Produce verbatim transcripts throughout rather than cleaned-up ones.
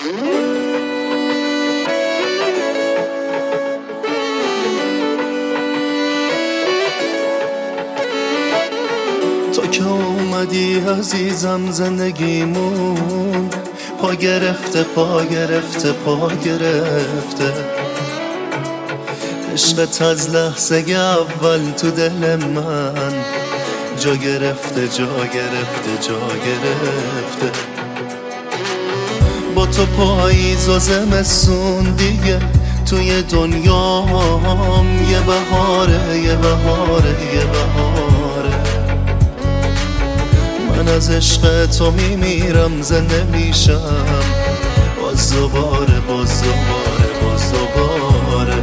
تو که اومدی عزیزم زندگیمون پا گرفته پا گرفته پا گرفته، عشقت از لحظه اول تو دل من جا گرفته جا گرفته جا گرفته. با تو پاییز و زمستون دیگه توی دنیام یه بهاره یه بهاره یه بهاره. من از عشق تو میمیرم زنده میشم باز دوباره باز دوباره باز دوباره.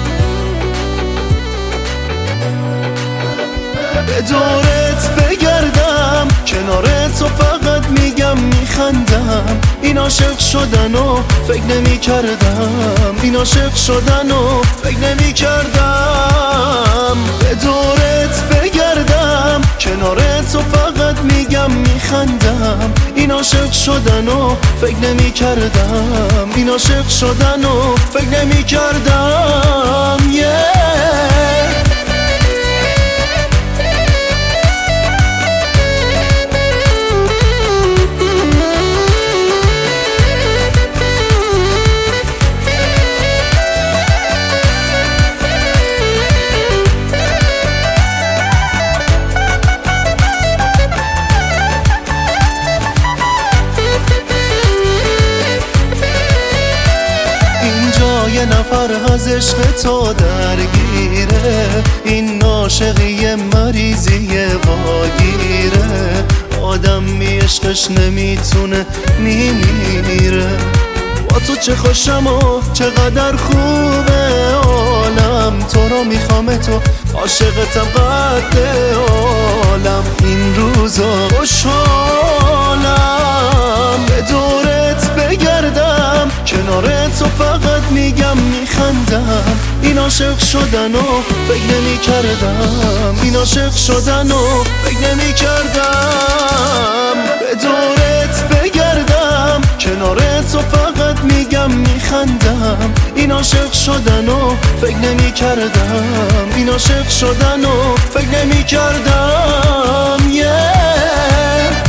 به دورت بگردم کنار تو فقط میگم میخندم، این عاشق شدن و فکر نمی کردم، این عاشق شدن و فکر نمی کردم. به دورت بگردم کنار تو فقط میگم میخندم، این عاشق شدن و فکر نمی کردم، این عاشق شدن و فکر نمی کردم. yeah. یه نفر از عشق تو درگیره، این عاشقی مریضی واگیره، آدم می عشقش نمیتونه میمیره. با تو چه خوشم و چقدر خوبه عالم، تو رو میخوام تو عاشقتم قد عالم. این روزا خوشحالم به دورت بگردم کنار تو فقط میگم میخندم، این عاشق شدن و فکر نمی کردم، این عاشق شدن و فکر نمی کردم. به دورت بگردم کنار تو فقط میگم میخندم، این عاشق شدن و فکر نمی کردم، این عاشق شدن و فکر نمی کردم. yeah.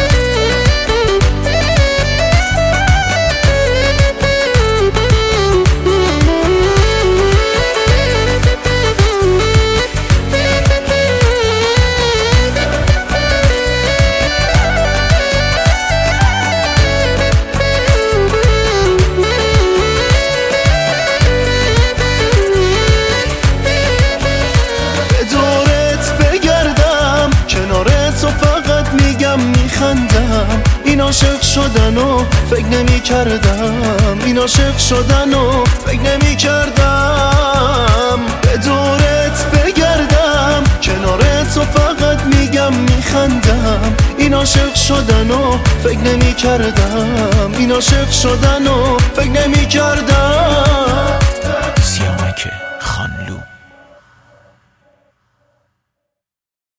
میخندم، این عاشق شدن و فکر نمی کردم، این عاشق شدن و فکر نمی کردم. به دورت بگردم کنار تو فقط میگم میخندم، این عاشق شدن و فکر نمی کردم، این عاشق شدن و فکر نمی کردم.